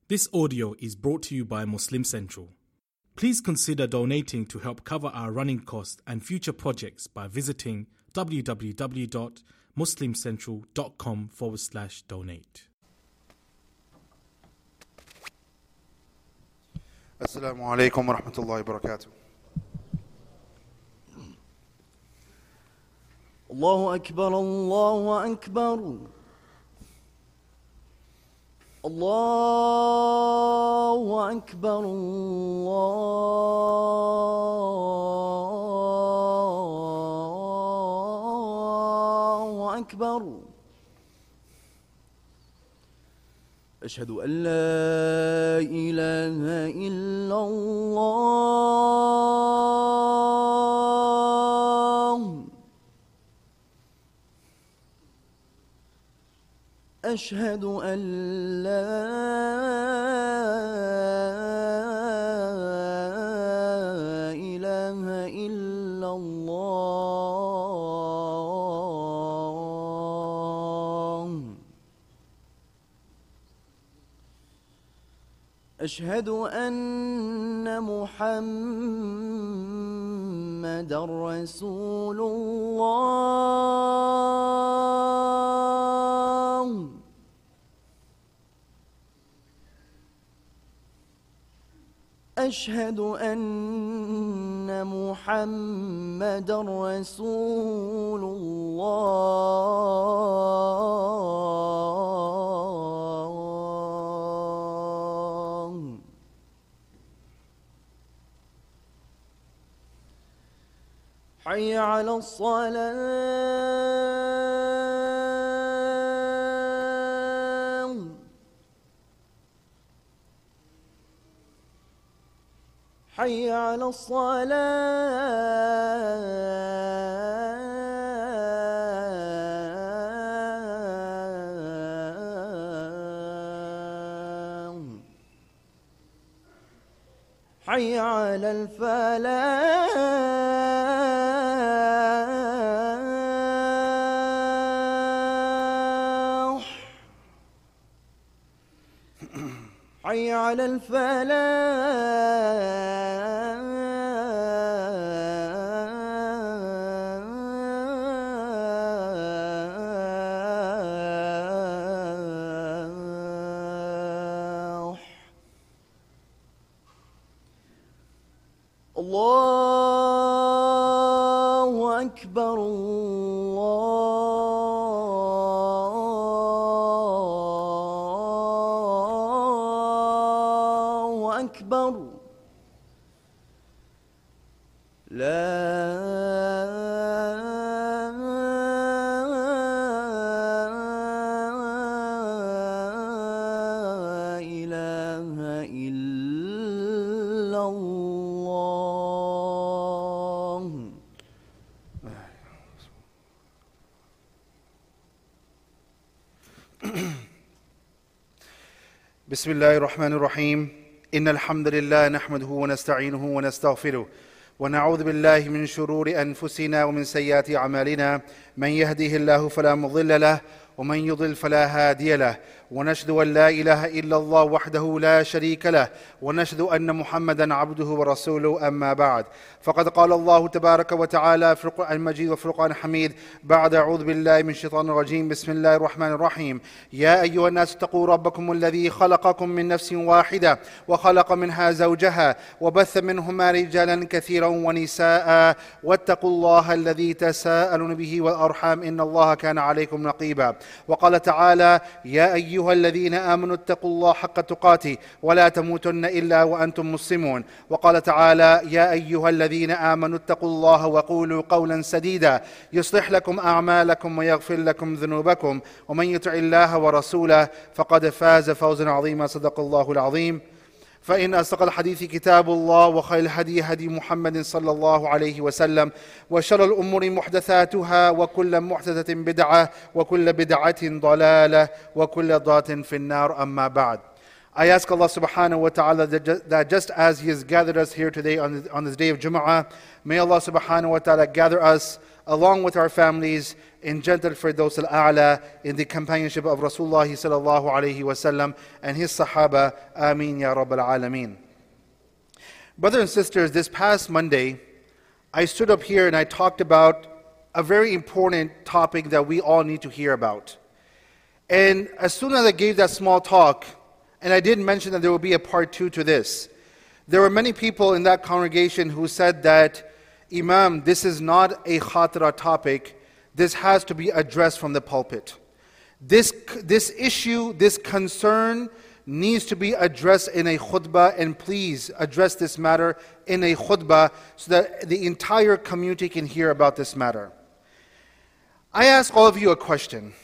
This audio is brought to you by Muslim Central. Please consider donating to help cover our running costs and future projects by visiting www.muslimcentral.com/donate. Assalamu alaikum wa rahmatullahi wa barakatuh. Allahu Akbar, Allahu Akbar. Allahu Akbar, Allahu Akbar. Ashhadu an la ilaha illallah. أشهد أن لا إله إلا الله. أشهد أن محمدًا رسول الله. أشهد أن محمدًا رسول الله. حي على الصلاة. حي على الصلاة. حي على الفلاح. حي على الفلاح. الله أكبر، الله أكبر. لا إله إلا الله. بسم الله الرحمن الرحيم. إن الحمد لله نحمده ونستعينه ونستغفره ونعوذ بالله من شرور أنفسنا ومن سيئات أعمالنا. من يهده الله فلا مضل له ومن يضل فلا هادي له. ونشهد أن لا إله إلا الله وحده لا شريك له ونشهد أن محمدا عبده ورسوله. أما بعد، فقد قال الله تبارك وتعالى في القرآن المجيد وفي القرآن الحميد بعد أعوذ بالله من الشيطان الرجيم. بسم الله الرحمن الرحيم. يا أيها الناس اتقوا ربكم الذي خلقكم من نفس واحدة وخلق منها زوجها وبث منهما رجالا كثيرا ونساء واتقوا الله الذي تساءلون به والأرحام إن الله كان عليكم رقيبا. وقال تعالى: يا أيها الذين آمنوا اتقوا الله حق تقاته ولا تموتن إلا وأنتم مسلمون. وقال تعالى: يا أيها الذين آمنوا اتقوا الله وقولوا قولا سديدا يصلح لكم أعمالكم ويغفر لكم ذنوبكم ومن يطع الله ورسوله فقد فاز فوزا عظيما. صدق الله العظيم. فإن أصدق الحديث كتاب الله وخير الهدي هدي محمد صلى الله عليه وسلم وشر الأمور محدثاتها وكل محدثة بدعة وكل بدعة ضلالة وكل ضلالة في النار. أما بعد. I ask Allah subhanahu wa ta'ala that just as He has gathered us here today on this day of Jumu'ah, may Allah subhanahu wa ta'ala gather us along with our families in Jannat al-Firdaus al-A'la, in the companionship of Rasulullah sallallahu alayhi wasallam and his Sahaba. Ameen ya Rabbal Alameen. Brothers and sisters, this past Monday, I stood up here and I talked about a very important topic that we all need to hear about. And as soon as I gave that small talk, and I did mention that there will be a part 2 to this, there were many people in that congregation who said that, Imam, this is not a khatira topic. This has to be addressed from the pulpit. This issue, this concern needs to be addressed in a khutbah, and please address this matter in a khutbah so that the entire community can hear about this matter. I ask all of you a question.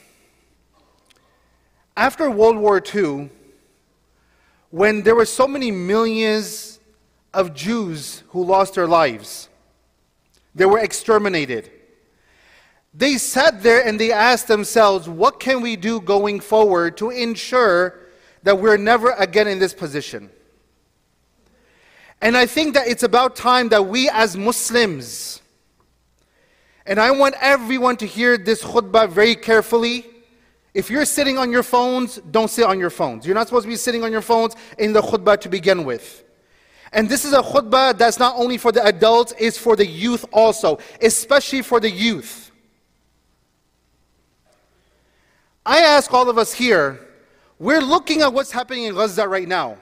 After World War II, when there were so many millions of Jews who lost their lives, they were exterminated. They sat there and they asked themselves, what can we do going forward to ensure that we're never again in this position? And I think that it's about time that we as Muslims, and I want everyone to hear this khutbah very carefully. If you're sitting on your phones, don't sit on your phones. You're not supposed to be sitting on your phones in the khutbah to begin with. And this is a khutbah that's not only for the adults, it's for the youth also, especially for the youth. I ask all of us here, we're looking at what's happening in Gaza right now.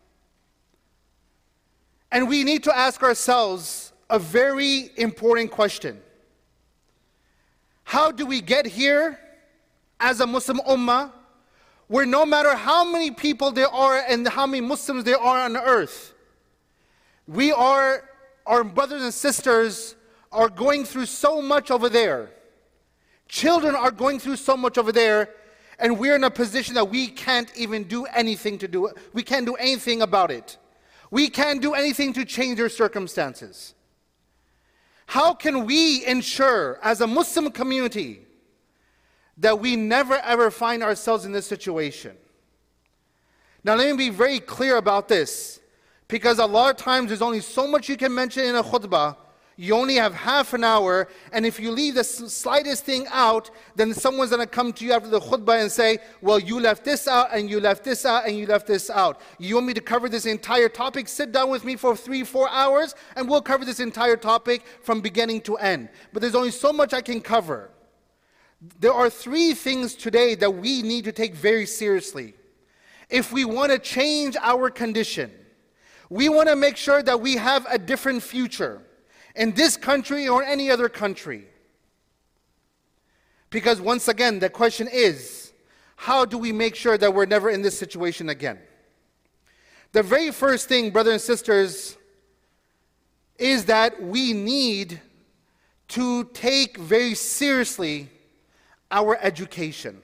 And we need to ask ourselves a very important question. How do we get here as a Muslim ummah, where no matter how many people there are and how many Muslims there are on earth, our brothers and sisters are going through so much over there. Children are going through so much over there, and we're in a position that we can't even do anything to do it. We can't do anything about it. We can't do anything to change their circumstances. How can we ensure, as a Muslim community, that we never ever find ourselves in this situation? Now let me be very clear about this, because a lot of times there's only so much you can mention in a khutbah. You only have half an hour, and if you leave the slightest thing out, then someone's going to come to you after the khutbah and say, well, you left this out, and you left this out, and you left this out. You want me to cover this entire topic? Sit down with me for 3-4 hours, and we'll cover this entire topic from beginning to end. But there's only so much I can cover. There are 3 things today that we need to take very seriously. If we want to change our condition, we want to make sure that we have a different future in this country or any other country. Because once again, the question is, how do we make sure that we're never in this situation again? The very first thing, brothers and sisters, is that we need to take very seriously our education.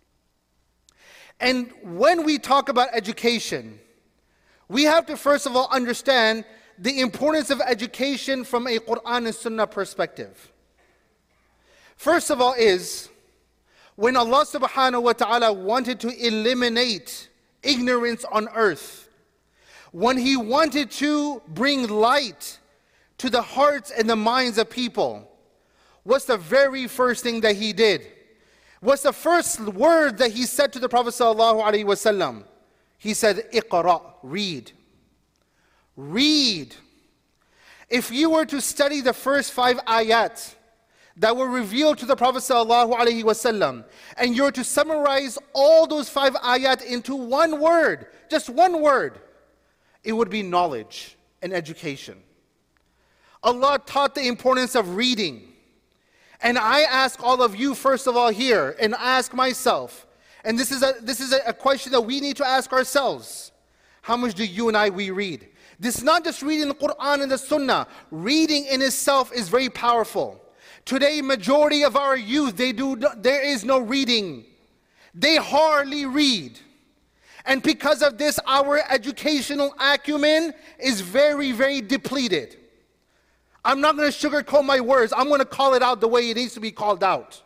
And when we talk about education, we have to first of all understand the importance of education from a Quran and Sunnah perspective. First of all is, when Allah subhanahu wa ta'ala wanted to eliminate ignorance on earth, when He wanted to bring light to the hearts and the minds of people, what's the very first thing that He did? What's the first word that He said to the Prophet sallallahu alaihi wasallam? He said, Iqra, read. Read. If you were to study the first 5 ayat that were revealed to the Prophet ﷺ, and you were to summarize all those 5 ayat into one word, just one word, it would be knowledge and education. Allah taught the importance of reading. And I ask all of you, first of all here, and I ask myself, and this is a question that we need to ask ourselves. How much do you and we read? This is not just reading the Quran and the Sunnah. Reading in itself is very powerful. Today, majority of our youth, there is no reading. They hardly read. And because of this, our educational acumen is very, very depleted. I'm not going to sugarcoat my words. I'm going to call it out the way it needs to be called out.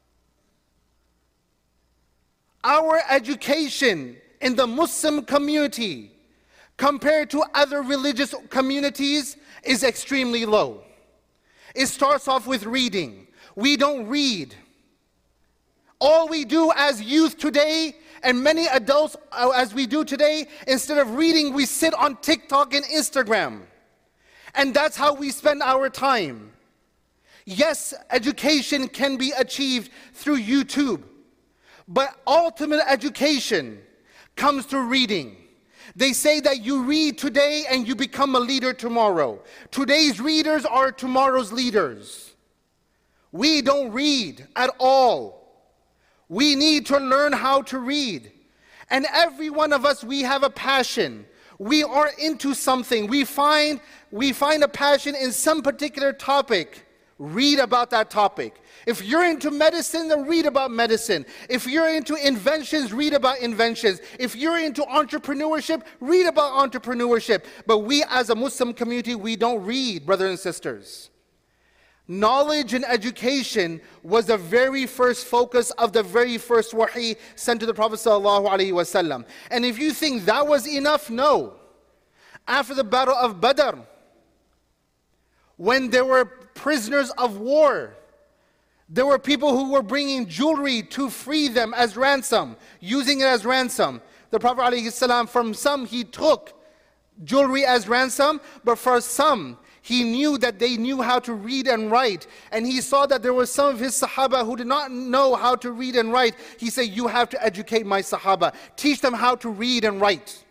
Our education in the Muslim community, compared to other religious communities, is extremely low. It starts off with reading. We don't read. All we do as youth today, and many adults as we do today, instead of reading, we sit on TikTok and Instagram. And that's how we spend our time. Yes, education can be achieved through YouTube, but ultimate education comes through reading. They say that you read today and you become a leader tomorrow. Today's readers are tomorrow's leaders. We don't read at all. We need to learn how to read. And every one of us, we have a passion. We are into something. We find a passion in some particular topic. Read about that topic. If you're into medicine, then read about medicine. If you're into inventions, read about inventions. If you're into entrepreneurship, read about entrepreneurship. But we as a Muslim community, we don't read, brothers and sisters. Knowledge and education was the very first focus of the very first wahi sent to the Prophet ﷺ. And if you think that was enough, no. After the battle of Badr, when there were prisoners of war, there were people who were bringing jewelry to free them as ransom, using it as ransom. The Prophet ﷺ, from some he took jewelry as ransom, but for some he knew that they knew how to read and write. And he saw that there were some of his Sahaba who did not know how to read and write. He said, you have to educate my Sahaba. Teach them how to read and write.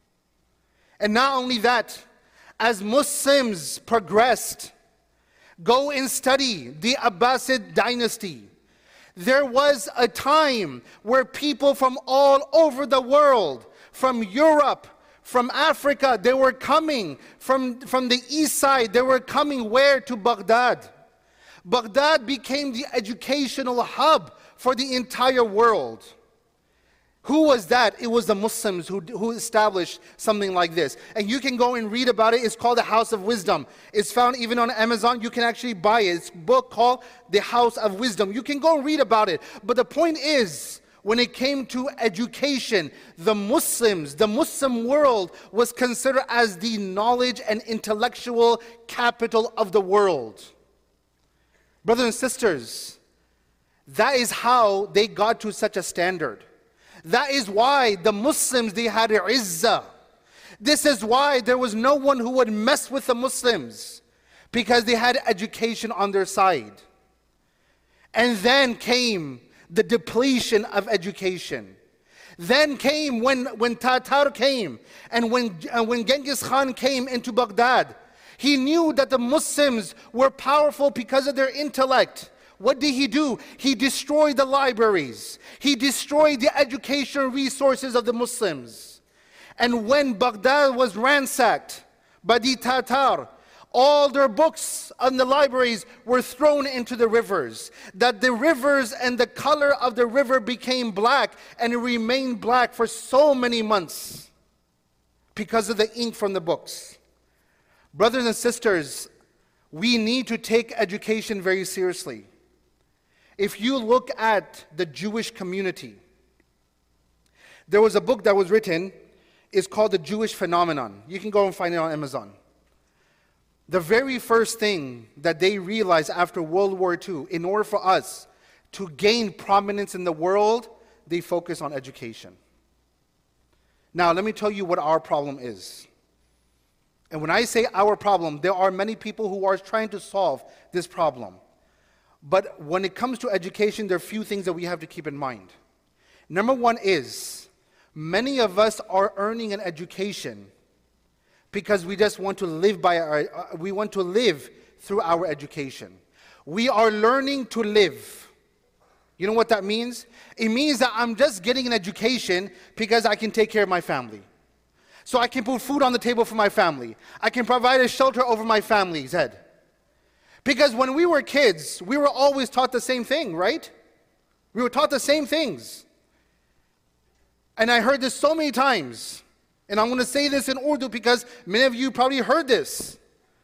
And not only that, as Muslims progressed, go and study the Abbasid dynasty. There was a time where people from all over the world, from Europe, from Africa, they were coming. From the east side, they were coming where? To Baghdad. Baghdad became the educational hub for the entire world. Who was that? It was the Muslims who established something like this. And you can go and read about it. It's called the House of Wisdom. It's found even on Amazon. You can actually buy it. It's a book called The House of Wisdom. You can go and read about it. But the point is, when it came to education, the Muslims, the Muslim world was considered as the knowledge and intellectual capital of the world. Brothers and sisters, that is how they got to such a standard. That is why the Muslims, they had izzah. This is why there was no one who would mess with the Muslims, because they had education on their side. And then came the depletion of education. Then came when Tatar came, and when Genghis Khan came into Baghdad. He knew that the Muslims were powerful because of their intellect. What did he do? He destroyed the libraries. He destroyed the educational resources of the Muslims. And when Baghdad was ransacked by the Tatar, all their books in the libraries were thrown into the rivers. That the rivers and the color of the river became black, and it remained black for so many months because of the ink from the books. Brothers and sisters, we need to take education very seriously. If you look at the Jewish community, there was a book that was written. It's called The Jewish Phenomenon. You can go and find it on Amazon. The very first thing that they realized after World War II, in order for us to gain prominence in the world, they focused on education. Now, let me tell you what our problem is. And when I say our problem, there are many people who are trying to solve this problem. But when it comes to education, there are a few things that we have to keep in mind. Number one is, many of us are earning an education because we just want to live we want to live through our education. We are learning to live. You know what that means? It means that I'm just getting an education because I can take care of my family. So I can put food on the table for my family. I can provide a shelter over my family's head. Because when we were kids, we were always taught the same thing, right? We were taught the same things. And I heard this so many times. And I'm going to say this in Urdu because many of you probably heard this.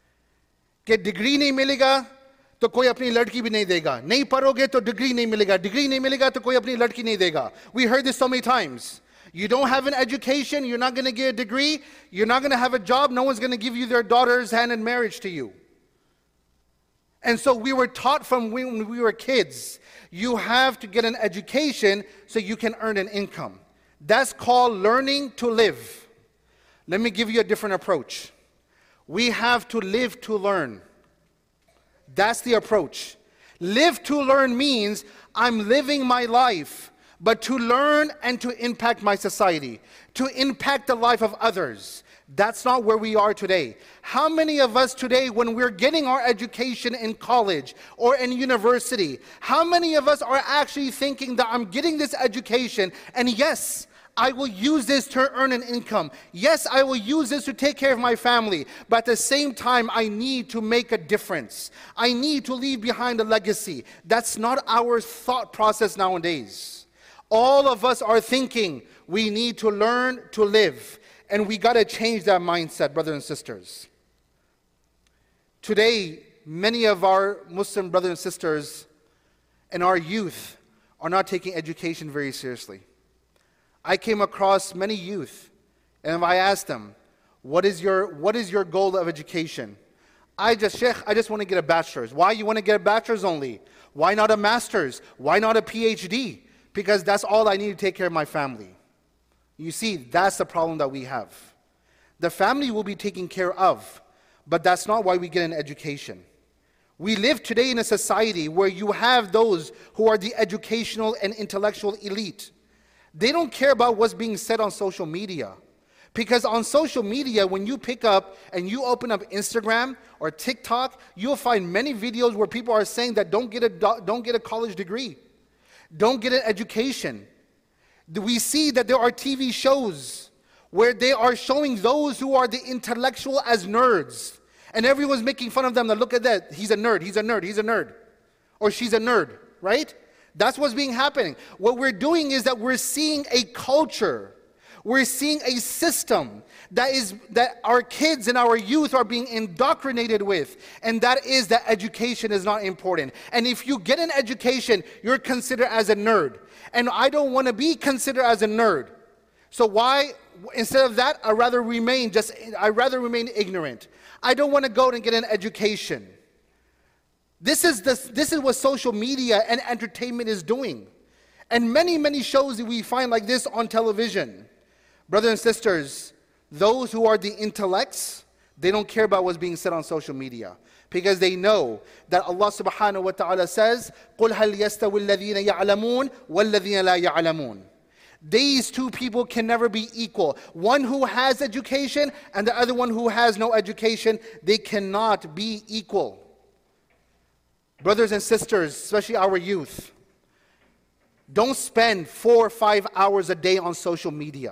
कि degree नहीं मिलेगा तो कोई अपनी लड़की भी नहीं देगा. नहीं पढ़ोगे तो degree नहीं मिलेगा. Degree नहीं मिलेगा तो कोई अपनी लड़की नहीं देगा. We heard this so many times. You don't have an education, you're not going to get a degree, you're not going to have a job, no one's going to give you their daughter's hand in marriage to you. And so we were taught from when we were kids, you have to get an education so you can earn an income. That's called learning to live. Let me give you a different approach. We have to live to learn. That's the approach. Live to learn means I'm living my life, but to learn and to impact my society, to impact the life of others. That's not where we are today. How many of us today, when we're getting our education in college or in university, how many of us are actually thinking that I'm getting this education and yes, I will use this to earn an income. Yes, I will use this to take care of my family. But at the same time, I need to make a difference. I need to leave behind a legacy. That's not our thought process nowadays. All of us are thinking we need to learn to live. And we got to change that mindset, brothers and sisters. Today, many of our Muslim brothers and sisters and our youth are not taking education very seriously. I came across many youth, and I asked them, what is your goal of education? Sheikh, I just want to get a bachelor's. Why you want to get a bachelor's only? Why not a master's? Why not a PhD? Because that's all I need to take care of my family. You see, that's the problem that we have. The family will be taken care of, but that's not why we get an education. We live today in a society where you have those who are the educational and intellectual elite. They don't care about what's being said on social media. Because on social media, when you pick up and you open up Instagram or TikTok, you'll find many videos where people are saying that don't get a college degree, don't get an education. We see that there are TV shows where they are showing those who are the intellectual as nerds. And everyone's making fun of them. Now look at that. He's a nerd, he's a nerd, he's a nerd. Or she's a nerd, right? That's what's being happening. What we're doing is that we're seeing a culture. We're seeing a system that our kids and our youth are being indoctrinated with. And that is that education is not important. And if you get an education, you're considered as a nerd. And I don't want to be considered as a nerd. So why, instead of that, I'd rather remain ignorant. I don't want to go and get an education. This is what social media and entertainment is doing. And many shows that we find like this on television. Brothers and sisters, those who are the intellects, they don't care about what's being said on social media. Because they know that Allah subhanahu wa ta'ala says, قُلْ هَلْ يَسْتَوِ الَّذِينَ يَعْلَمُونَ وَالَّذِينَ لَا يَعْلَمُونَ. These two people can never be equal. One who has education and the other one who has no education, they cannot be equal. Brothers and sisters, especially our youth, don't spend 4 or 5 hours a day on social media.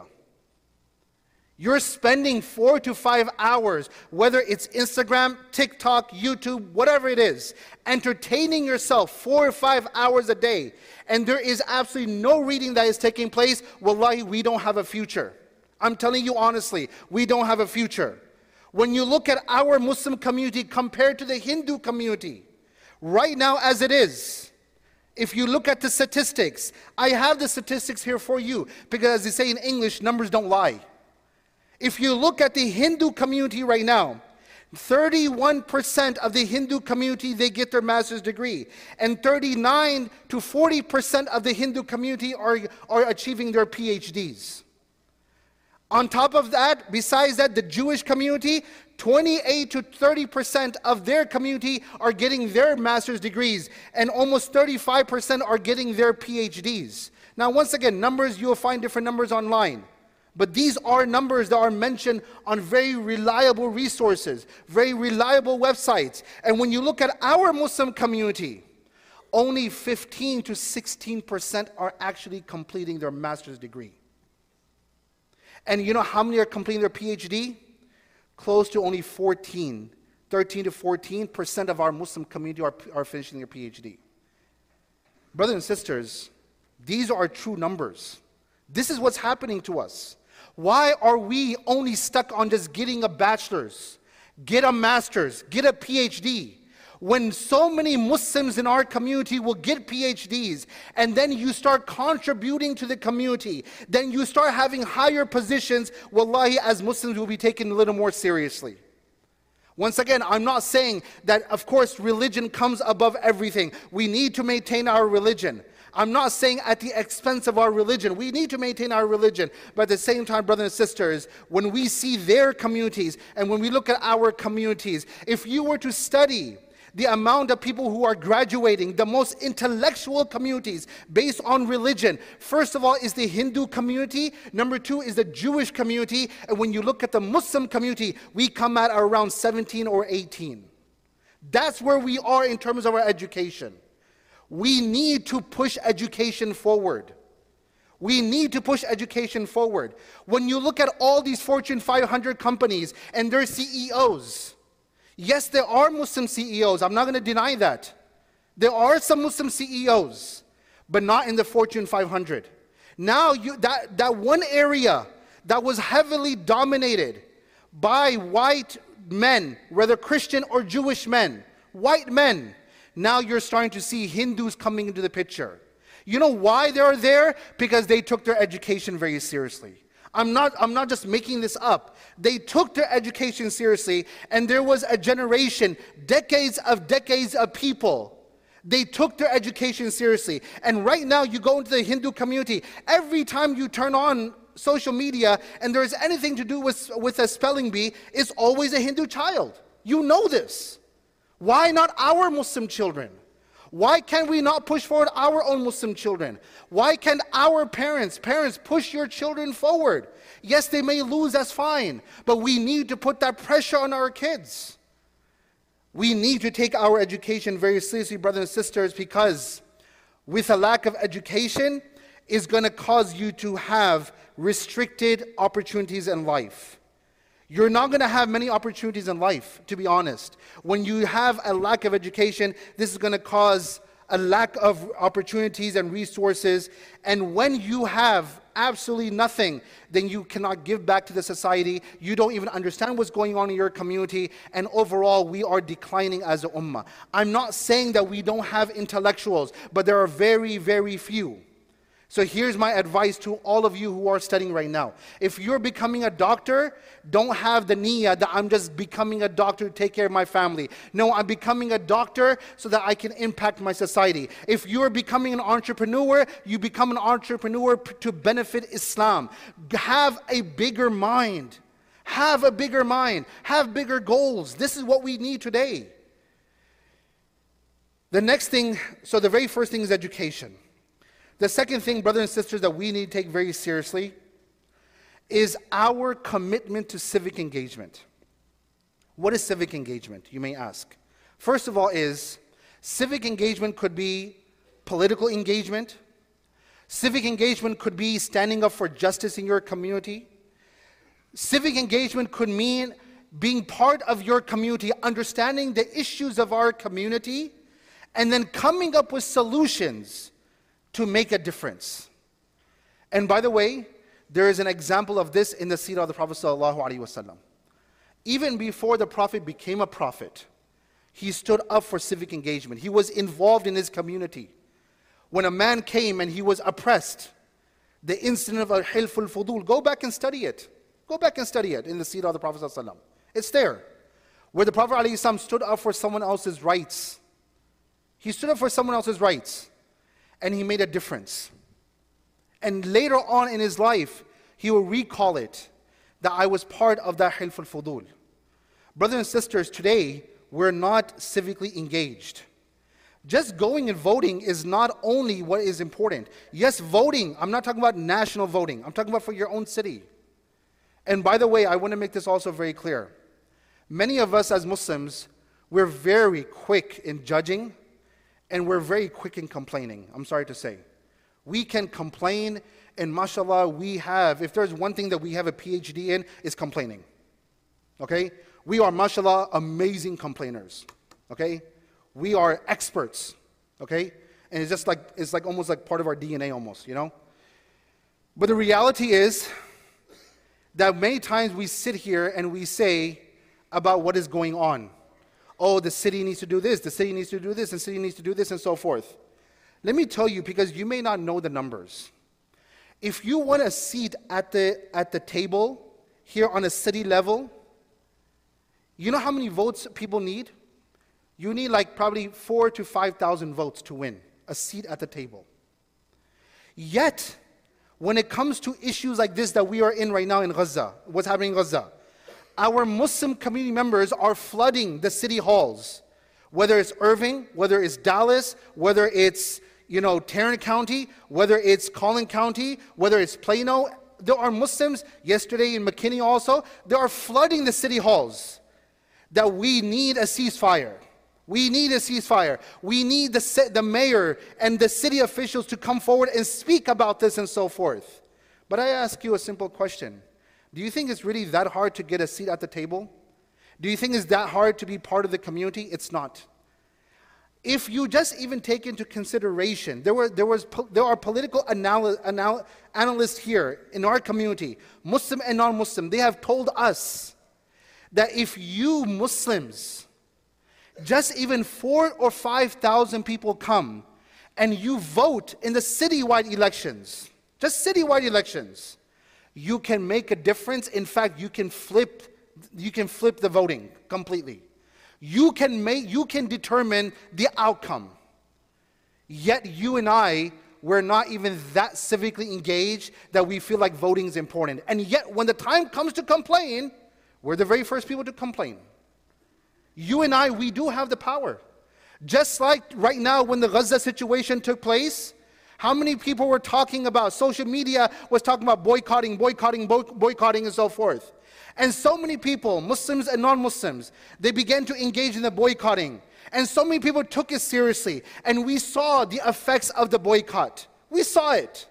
You're spending 4 to 5 hours, whether it's Instagram, TikTok, YouTube, whatever it is, entertaining yourself 4 or 5 hours a day, and there is absolutely no reading that is taking place. Wallahi, we don't have a future. I'm telling you honestly, we don't have a future. When you look at our Muslim community compared to the Hindu community, right now as it is, if you look at the statistics, I have the statistics here for you, because as they say in English, numbers don't lie. If you look at the Hindu community right now, 31% of the Hindu community, they get their master's degree. And 39 to 40% of the Hindu community are achieving their PhDs. On top of that, besides that, the Jewish community, 28 to 30% of their community are getting their master's degrees. And almost 35% are getting their PhDs. Now, once again, numbers, you'll find different numbers online. But these are numbers that are mentioned on very reliable resources, very reliable websites. And when you look at our Muslim community, only 15 to 16% are actually completing their master's degree. And you know how many are completing their PhD? Close to only 13 to 14% of our Muslim community are finishing their PhD. Brothers and sisters, these are true numbers. This is what's happening to us. Why are we only stuck on just getting a bachelor's, get a master's, get a PhD, when so many Muslims in our community will get PhDs, and then you start contributing to the community, then you start having higher positions, wallahi, as Muslims will be taken a little more seriously. Once again, I'm not saying that, of course, religion comes above everything. We need to maintain our religion. I'm not saying at the expense of our religion. We need to maintain our religion. But at the same time, brothers and sisters, when we see their communities and when we look at our communities, if you were to study the amount of people who are graduating, the most intellectual communities based on religion, first of all is the Hindu community, number two is the Jewish community, and when you look at the Muslim community, we come at around 17 or 18. That's where we are in terms of our education. We need to push education forward. We need to push education forward. When you look at all these Fortune 500 companies and their CEOs, yes, there are Muslim CEOs. I'm not going to deny that. There are some Muslim CEOs, but not in the Fortune 500. Now, that one area that was heavily dominated by white men, whether Christian or Jewish men, white men, now you're starting to see Hindus coming into the picture. You know why they're there? Because they took their education very seriously. I'm not just making this up. They took their education seriously, and there was a generation, decades of people. They took their education seriously. And right now, you go into the Hindu community, every time you turn on social media and there's anything to do with a spelling bee, it's always a Hindu child. You know this. Why not our Muslim children? Why can we not push forward our own Muslim children? Why can't our parents push your children forward? Yes, they may lose, that's fine. But we need to put that pressure on our kids. We need to take our education very seriously, brothers and sisters, because with a lack of education, it's going to cause you to have restricted opportunities in life. You're not going to have many opportunities in life, to be honest. When you have a lack of education, this is going to cause a lack of opportunities and resources. And when you have absolutely nothing, then you cannot give back to the society. You don't even understand what's going on in your community. And overall, we are declining as a ummah. I'm not saying that we don't have intellectuals, but there are very, very few. So here's my advice to all of you who are studying right now. If you're becoming a doctor, don't have the niyyah that I'm just becoming a doctor to take care of my family. No, I'm becoming a doctor so that I can impact my society. If you're becoming an entrepreneur, you become an entrepreneur to benefit Islam. Have a bigger mind. Have a bigger mind. Have bigger goals. This is what we need today. The next thing, so the very first thing is education. The second thing, brothers and sisters, that we need to take very seriously is our commitment to civic engagement. What is civic engagement, you may ask? First of all civic engagement could be political engagement. Civic engagement could be standing up for justice in your community. Civic engagement could mean being part of your community, understanding the issues of our community, and then coming up with solutions to make a difference. And by the way, there is an example of this in the seerah of the Prophet ﷺ. Even before the Prophet became a prophet, he stood up for civic engagement. He was involved in his community. When a man came and he was oppressed, the incident of Al-Hilf al-Fudul, go back and study it. Go back and study it in the seerah of the Prophet ﷺ. It's there. Where the Prophet ﷺ stood up for someone else's rights. He stood up for someone else's rights. And he made a difference. And later on in his life, he will recall it, that I was part of that Hilf al-Fudul. Brothers and sisters, today, we're not civically engaged. Just going and voting is not only what is important. Yes, voting, I'm not talking about national voting. I'm talking about for your own city. And by the way, I want to make this also very clear. Many of us as Muslims, we're very quick in judging, and we're very quick in complaining, I'm sorry to say. We can complain, and mashallah, if there's one thing that we have a PhD in, it's complaining. Okay? We are, mashallah, amazing complainers. Okay? We are experts. Okay? And it's like almost like part of our DNA almost, you know? But the reality is that many times we sit here and we say about what is going on. Oh, the city needs to do this, the city needs to do this, and the city needs to do this, and so forth. Let me tell you, because you may not know the numbers. If you want a seat at the table here on a city level, You know how many votes people need? You need like probably 4,000 to 5,000 votes to win a seat at the table. Yet, when it comes to issues like this that we are in right now in Gaza, what's happening in Gaza, our Muslim community members are flooding the city halls, whether it's Irving, whether it's Dallas, whether it's Tarrant County, whether it's Collin County, whether it's Plano. There are Muslims, yesterday in McKinney also, they are flooding the city halls, that we need a ceasefire. We need a ceasefire. We need the mayor and the city officials to come forward and speak about this and so forth. But I ask you a simple question. Do you think it's really that hard to get a seat at the table? Do you think it's that hard to be part of the community? It's not. If you just even take into consideration, there are political analysts here in our community, Muslim and non-Muslim. They have told us that if you Muslims, just even 4,000 or 5,000 people come and you vote in the citywide elections, just citywide elections, you can make a difference. In fact, you can flip the voting completely. You can determine the outcome. Yet you and I, we're not even that civically engaged that we feel like voting is important. And yet when the time comes to complain, we're the very first people to complain. You and I, we do have the power. Just like right now when the Gaza situation took place, how many people were talking about, social media was talking about boycotting and so forth. And so many people, Muslims and non-Muslims, they began to engage in the boycotting. And so many people took it seriously. And we saw the effects of the boycott. We saw it.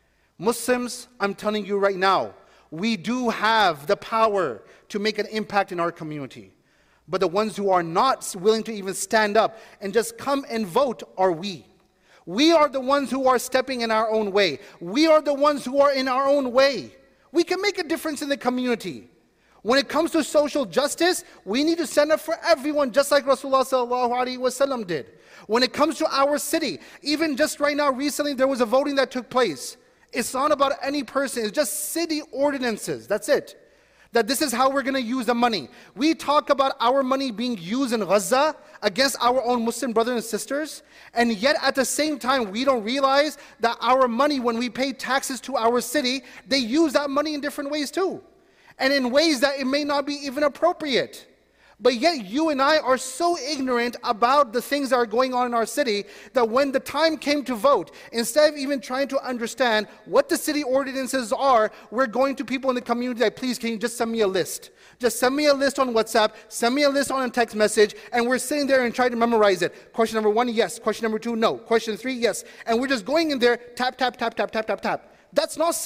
Muslims, I'm telling you right now, we do have the power to make an impact in our community. But the ones who are not willing to even stand up and just come and vote are we. We are the ones who are stepping in our own way. We are the ones who are in our own way. We can make a difference in the community. When it comes to social justice, we need to stand up for everyone, just like Rasulullah sallallahu alaihi wasallam did. When it comes to our city, even just right now, recently, there was a voting that took place. It's not about any person. It's just city ordinances. That's it. That this is how we're going to use the money. We talk about our money being used in Gaza against our own Muslim brothers and sisters, and yet at the same time, we don't realize that our money, when we pay taxes to our city, they use that money in different ways too. And in ways that it may not be even appropriate. But yet you and I are so ignorant about the things that are going on in our city that when the time came to vote, instead of even trying to understand what the city ordinances are, we're going to people in the community that, please, can you just send me a list? Just send me a list on WhatsApp, send me a list on a text message, and we're sitting there and trying to memorize it. Question number 1, yes. Question number 2, no. Question 3, yes. And we're just going in there, tap, tap, tap, tap, tap, tap, tap. That's not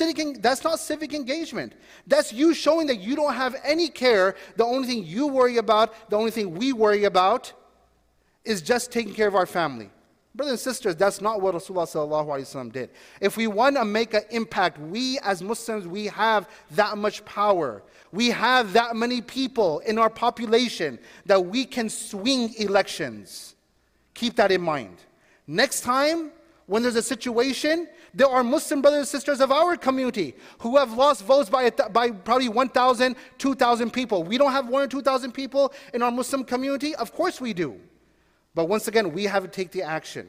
civic engagement. That's you showing that you don't have any care. The only thing you worry about, the only thing we worry about is just taking care of our family. Brothers and sisters, that's not what Rasulullah sallallahu alaihi wasallam did. If we want to make an impact, we as Muslims, we have that much power. We have that many people in our population that we can swing elections. Keep that in mind. Next time, when there's a situation, there are Muslim brothers and sisters of our community who have lost votes by probably 1,000, 2,000 people. We don't have 1,000 or 2,000 people in our Muslim community. Of course we do. But once again, we have to take the action.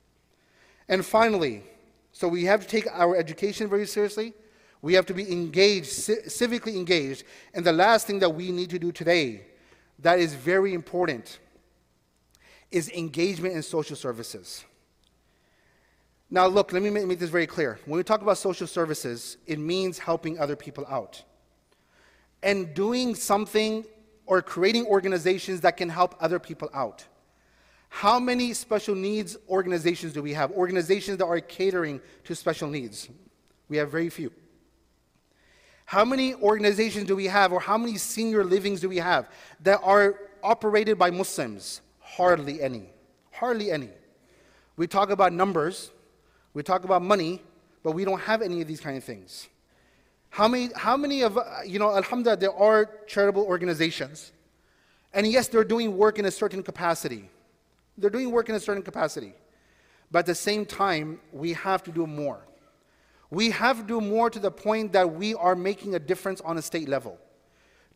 And finally, so we have to take our education very seriously. We have to be engaged, civically engaged. And the last thing that we need to do today that is very important is engagement in social services. Now look, let me make this very clear. When we talk about social services, it means helping other people out. And doing something or creating organizations that can help other people out. How many special needs organizations do we have? Organizations that are catering to special needs. We have very few. How many organizations do we have, or how many senior livings do we have that are operated by Muslims? Hardly any. Hardly any. We talk about numbers. We talk about money, but we don't have any of these kind of things. How many of, alhamdulillah, there are charitable organizations. And yes, they're doing work in a certain capacity. They're doing work in a certain capacity. But at the same time, we have to do more. We have to do more to the point that we are making a difference on a state level.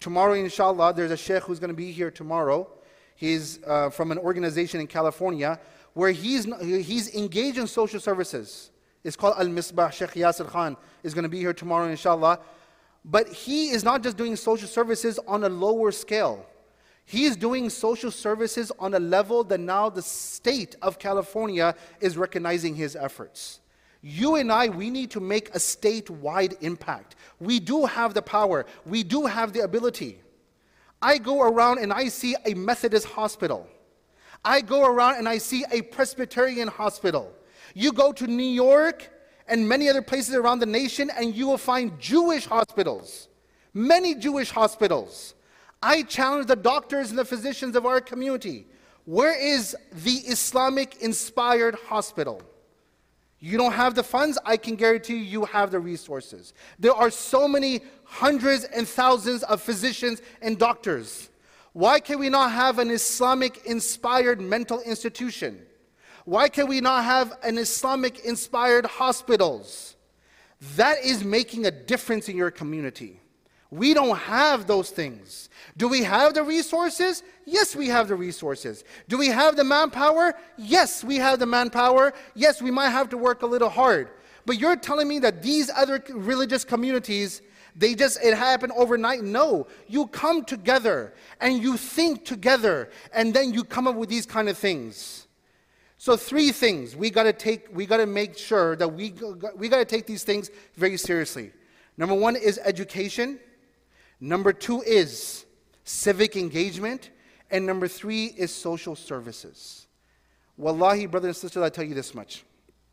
Tomorrow, inshallah, there's a sheikh who's going to be here tomorrow. He's from an organization in California where he's engaged in social services. It's called Al-Misbah. Sheikh Yasir Khan is going to be here tomorrow, inshallah. But he is not just doing social services on a lower scale. He is doing social services on a level that now the state of California is recognizing his efforts. You and I, we need to make a statewide impact. We do have the power. We do have the ability. I go around and I see a Methodist hospital. I go around and I see a Presbyterian hospital. You go to New York and many other places around the nation and you will find Jewish hospitals. Many Jewish hospitals. I challenge the doctors and the physicians of our community. Where is the Islamic-inspired hospital? You don't have the funds, I can guarantee you have the resources. There are so many hundreds and thousands of physicians and doctors. Why can we not have an Islamic-inspired mental institution? Why can we not have an Islamic-inspired hospitals? That is making a difference in your community. We don't have those things. Do we have the resources? Yes, we have the resources. Do we have the manpower? Yes, we have the manpower. Yes, we might have to work a little hard. But you're telling me that these other religious communities, it happened overnight? No. You come together and you think together and then you come up with these kind of things. So 3 things we got to make sure that we got to take these things very seriously. Number 1 is education. Number 2 is civic engagement. And number 3 is social services. Wallahi, brothers and sisters, I tell you this much.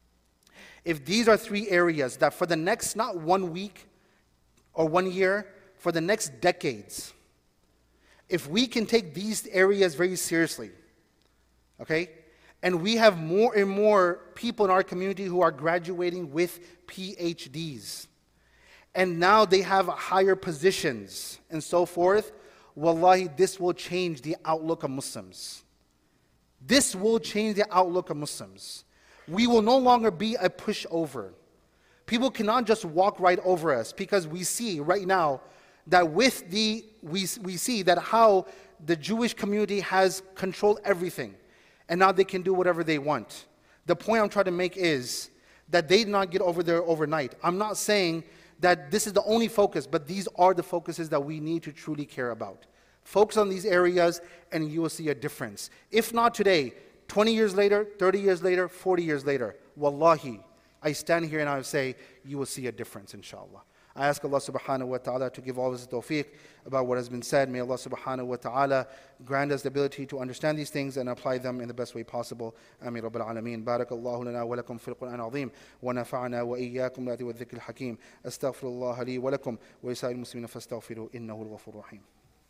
If these are 3 areas that for the next, not 1 week or 1 year, for the next decades, if we can take these areas very seriously, okay, and we have more and more people in our community who are graduating with PhDs, and now they have higher positions and so forth, wallahi, this will change the outlook of Muslims. This will change the outlook of Muslims. We will no longer be a pushover. People cannot just walk right over us because we see right now that we see that how the Jewish community has controlled everything and now they can do whatever they want. The point I'm trying to make is that they did not get over there overnight. I'm not saying that this is the only focus, but these are the focuses that we need to truly care about. Focus on these areas and you will see a difference. If not today, 20 years later, 30 years later, 40 years later, wallahi, I stand here and I say, you will see a difference, inshallah. I ask Allah subhanahu wa ta'ala to give all of us tawfiq about what has been said. May Allah subhanahu wa ta'ala grant us the ability to understand these things and apply them in the best way possible. Ameen Rabbil Alameen. Barakallahu lana wa lakum fil Qur'an azim. Wa nafa'ana wa iyyakum lati wa dhikr al-hakim. Astaghfirullah li wa lakum wa isa'il muslimina fastaghfiru innahu al-ghafur rahim.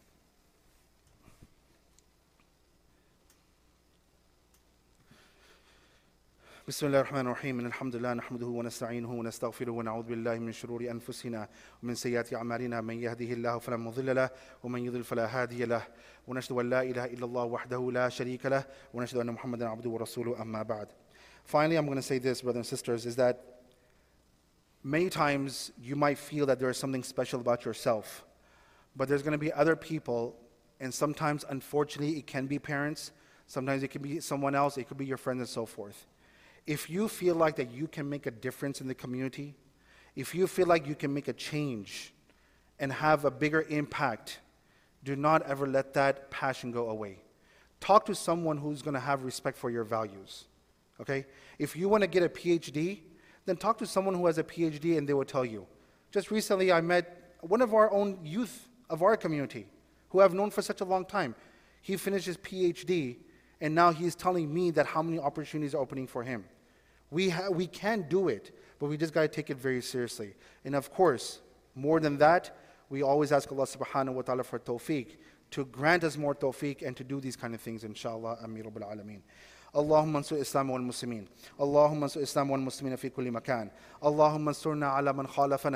بسم الله الرحمن الرحيم إن الحمد لله نحمده ونستعينه ونستغفره ونعوذ بالله من شرور أنفسنا ومن سيئات أعمالنا من يهده الله فلا مضل له ومن يضلل فلا هادي له ونشهد أن لا إله إلا الله وحده لا شريك له ونشهد أن محمدا عبده ورسوله أما بعد. Finally, I'm going to say this, brothers and sisters, is that many times you might feel that there is something special about yourself, but there's going to be other people, and sometimes, unfortunately, it can be parents, sometimes it can be someone else, it could be your friends and so forth. If you feel like that you can make a difference in the community, if you feel like you can make a change and have a bigger impact, do not ever let that passion go away. Talk to someone who's going to have respect for your values, okay? If you want to get a PhD, then talk to someone who has a PhD and they will tell you. Just recently I met one of our own youth of our community who I've known for such a long time. He finished his PhD and now he's telling me that how many opportunities are opening for him. We can do it, but we just got to take it very seriously. And of course, more than that, we always ask Allah subhanahu wa ta'ala for tawfiq, to grant us more tawfiq and to do these kind of things, inshallah. Ameen Rabbil Alameen. اللهم انصر الإسلام والمسلمين اللهم انصر الإسلام والمسلمين في كل مكان اللهم انصرنا على من خالفنا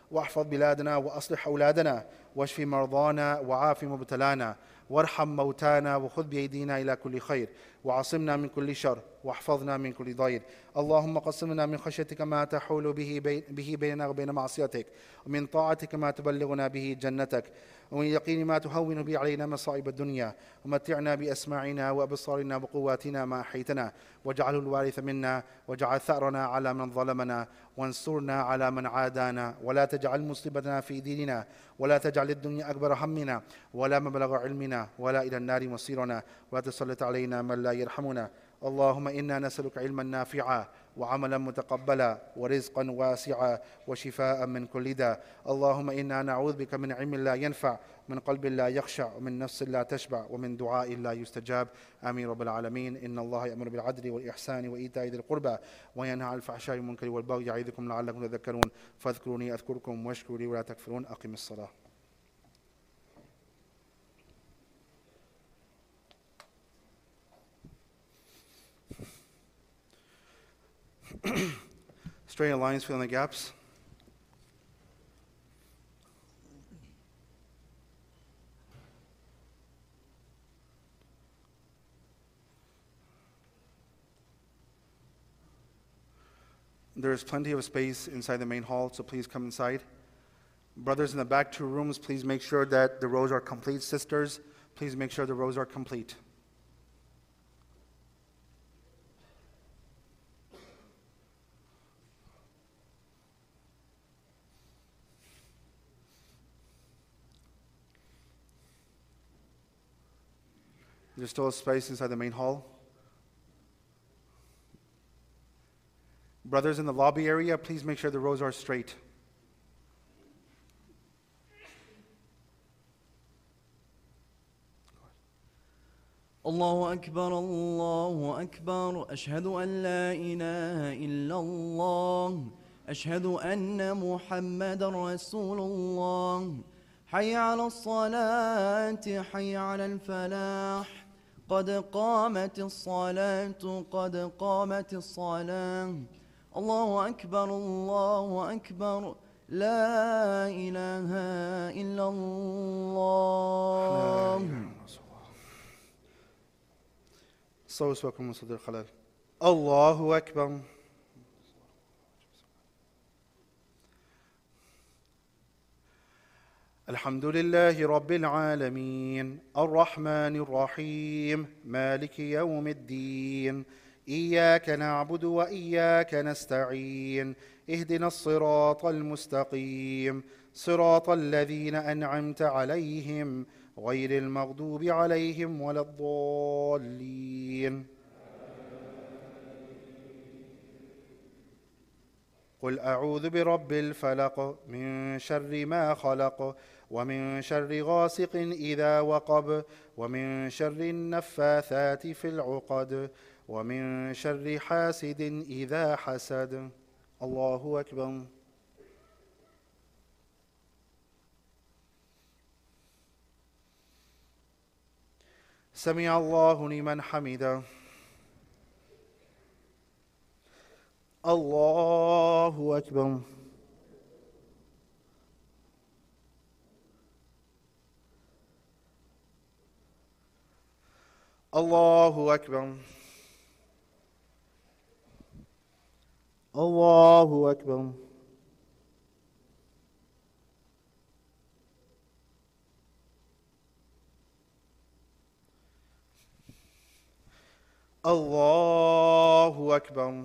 واحفظ بلادنا وأصلح أولادنا واشف مرضانا وعاف مبتلانا وارحم موتانا وخذ بأيدينا إلى كل خير وعصمنا من كل شر واحفظنا من كل ضير. اللهم قسم لنا من خشيتك ما تحول به بيننا وبين معصيتك، ومن طاعتك ما تبلغنا به جنتك، ومن يقين ما تهون به علينا مصائب الدنيا، ومتعنا بأسماعنا وأبصارنا وقواتنا ما أحيتنا، واجعله الوارث منا، واجعل ثأرنا على من ظلمنا، وانصرنا على من عادانا، ولا تجعل مصيبتنا في ديننا، ولا تجعل الدنيا أكبر همنا ولا مبلغ علمنا ولا إلى النار مصيرنا، ولا تسلط علينا من لا يرحمنا. اللهم إنا نسألك علما نافعا وعملا متقبلا ورزقا واسعا وشفاء من كل داء. اللهم إنا نعوذ بك من علم لا ينفع، من قلب لا يخشع، ومن نفس لا تشبع، ومن دعاء لا يستجاب. آمين رب العالمين. إن الله يأمر بالعدل والإحسان وإيتاء ذي القربى وينهى عن الفحشاء والمنكر والبغي يعظكم لعلكم تذكرون. فاذكروني أذكركم واشكروا لي ولا تكفرون. أقم الصلاة. Straighten lines, fill in the gaps. There is plenty of space inside the main hall, so please come inside. Brothers in the back 2 rooms, please make sure that the rows are complete. Sisters, please make sure the rows are complete. There's still a space inside the main hall. Brothers in the lobby area, please make sure the rows are straight. الله أكبر الله أكبر أشهد أن لا إله إلا الله أشهد أن محمد رسول الله حي على الصلاة حي على الفلاح قد قامت الصلاة قد قامت الصلاة الله أكبر لا إله إلا الله. صوت وكم مصدر الخلل. الله أكبر. الحمد لله رب العالمين الرحمن الرحيم مالك يوم الدين إياك نعبد وإياك نستعين اهدنا الصراط المستقيم صراط الذين أنعمت عليهم غير المغضوب عليهم ولا الضالين. قل أعوذ برب الفلق من شر ما خلق ومن شر غاسق إذا وقب ومن شر النفاثات في العقد ومن شر حاسد إذا حسد. الله أكبر. سمع الله لمن حمده. الله أكبر. الله أكبر. الله أكبر. الله أكبر.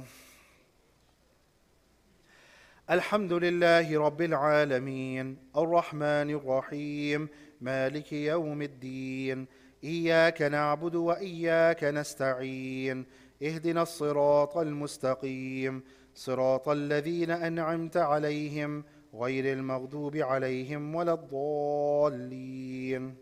الحمد لله رب العالمين الرحمن الرحيم مالك يوم الدين إياك نعبد وإياك نستعين اهدنا الصراط المستقيم صراط الذين أنعمت عليهم غير المغضوب عليهم ولا الضالين.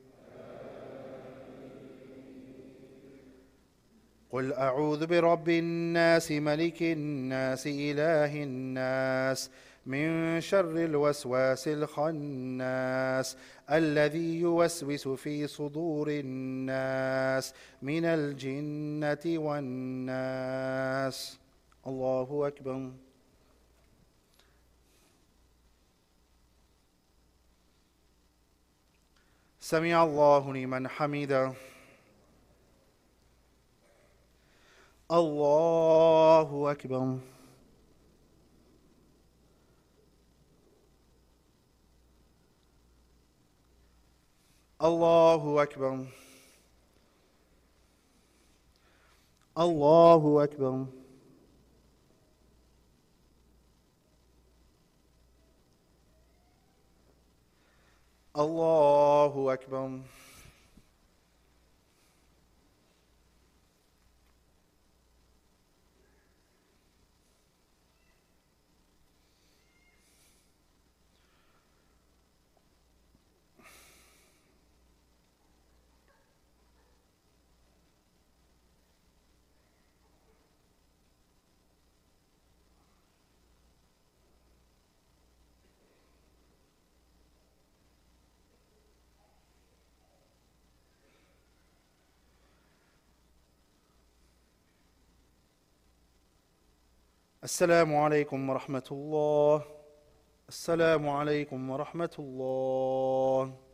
قل أعوذ برب الناس ملك الناس إله الناس من شر الوسواس الخناس الذي يوسوس في صدور الناس من الجنة والناس. الله أكبر. سمع الله لمن حمده. الله أكبر. الله أكبر. الله أكبر. الله أكبر. السلام عليكم ورحمة الله. السلام عليكم ورحمة الله.